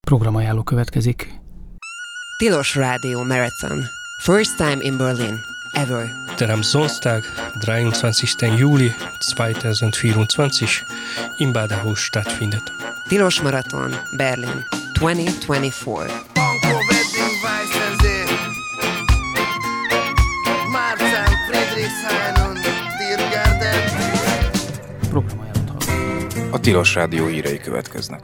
Programajánló következik. Tilos Radio Marathon. First time in Berlin. Ever. Der am Sonntag, 23. Juli 2024 in Badehaus stattfindet. Tilos Marathon, Berlin, 2024. A Tilos Rádió hírei következnek.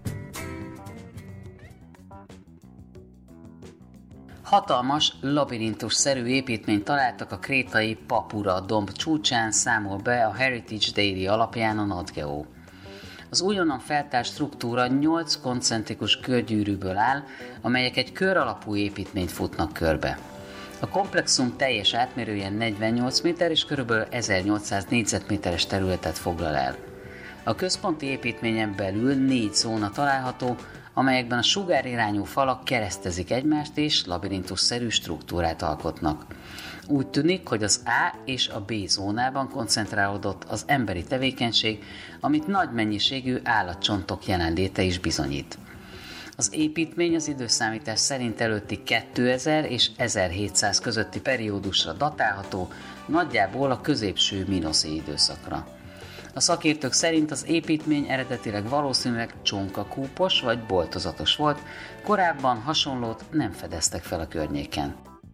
Hatalmas, labirintusszerű építményt találtak a krétai Papura domb csúcsán, számol be a Heritage Daily alapján a NatGeo. Az újonnan feltárt struktúra 8 koncentrikus körgyűrűből áll, amelyek egy kör alapú építményt futnak körbe. A komplexum teljes átmérője 48 méter és kb. 1800 négyzetméteres területet foglal el. A központi építményen belül 4 zóna található, amelyekben a sugárirányú falak keresztezik egymást és labirintusszerű struktúrát alkotnak. Úgy tűnik, hogy az A és a B zónában koncentrálódott az emberi tevékenység, amit nagy mennyiségű állatcsontok jelenléte is bizonyít. Az építmény az időszámítás szerint előtti 2000 és 1700 közötti periódusra datálható, nagyjából a középső mínoszé időszakra. A szakértők szerint az építmény eredetileg valószínűleg csonkakúpos vagy boltozatos volt, korábban hasonlót nem fedeztek fel a környéken.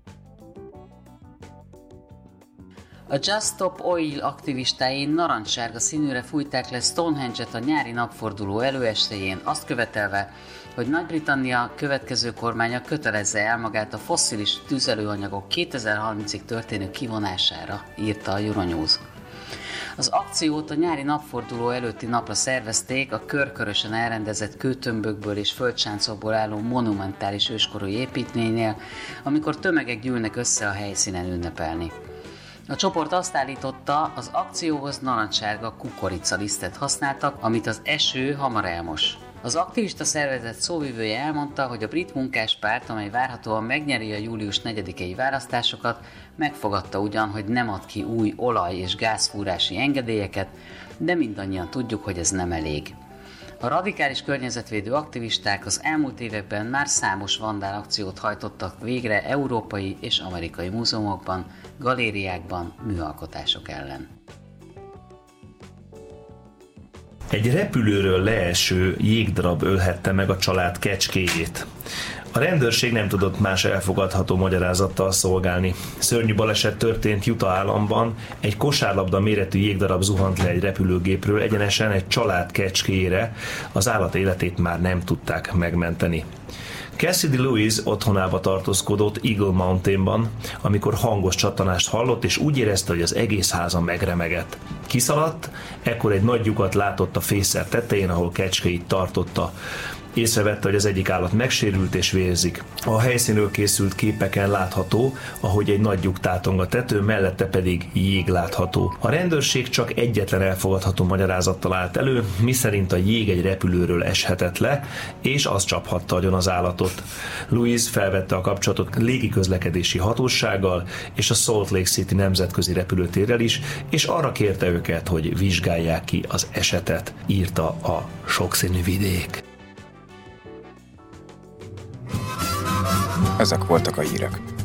A Just Stop Oil aktivistái narancssárga színűre fújták le Stonehenge-et a nyári napforduló előestéjén, azt követelve, hogy Nagy-Britannia következő kormánya kötelezze el magát a fosszilis tüzelőanyagok 2030-ig történő kivonására, írta a Euronews. Az akciót a nyári napforduló előtti napra szervezték a körkörösen elrendezett kőtömbökből és földsáncokból álló monumentális őskorú építménynél, amikor tömegek gyűlnek össze a helyszínen ünnepelni. A csoport azt állította, az akcióhoz narancssárga kukoricalisztet használtak, amit az eső hamar elmos. Az aktivista szervezet szóvivője elmondta, hogy a brit munkáspárt, amely várhatóan megnyeri a július 4-i választásokat, megfogadta ugyan, hogy nem ad ki új olaj- és gázfúrási engedélyeket, de mindannyian tudjuk, hogy ez nem elég. A radikális környezetvédő aktivisták az elmúlt években már számos vandál akciót hajtottak végre európai és amerikai múzeumokban, galériákban, műalkotások ellen. Egy repülőről leeső jégdarab ölhette meg a család kecskéjét. A rendőrség nem tudott más elfogadható magyarázattal szolgálni. Szörnyű baleset történt Utah államban, egy kosárlabda méretű jégdarab zuhant le egy repülőgépről egyenesen egy család kecskéjére, az állat életét már nem tudták megmenteni. Cassidy Lewis otthonába tartózkodott Eagle Mountainban, amikor hangos csattanást hallott, és úgy érezte, hogy az egész háza megremegett. Kiszaladt, ekkor egy nagy lyukat látott a fészer tetején, ahol kecskéit tartotta. Észrevette, hogy az egyik állat megsérült és vérzik. A helyszínről készült képeken látható, ahogy egy nagy lyuk tátong a tetőn, mellette pedig jég látható. A rendőrség csak egyetlen elfogadható magyarázattal állt elő, miszerint a jég egy repülőről eshetett le, és az csaphatta agyon az állatot. Louis felvette a kapcsolatot légiközlekedési hatósággal és a Salt Lake City nemzetközi repülőtérrel is, és arra kérte őket, hogy vizsgálják ki az esetet, írta a sokszínű vidék. Ezek voltak a hírek.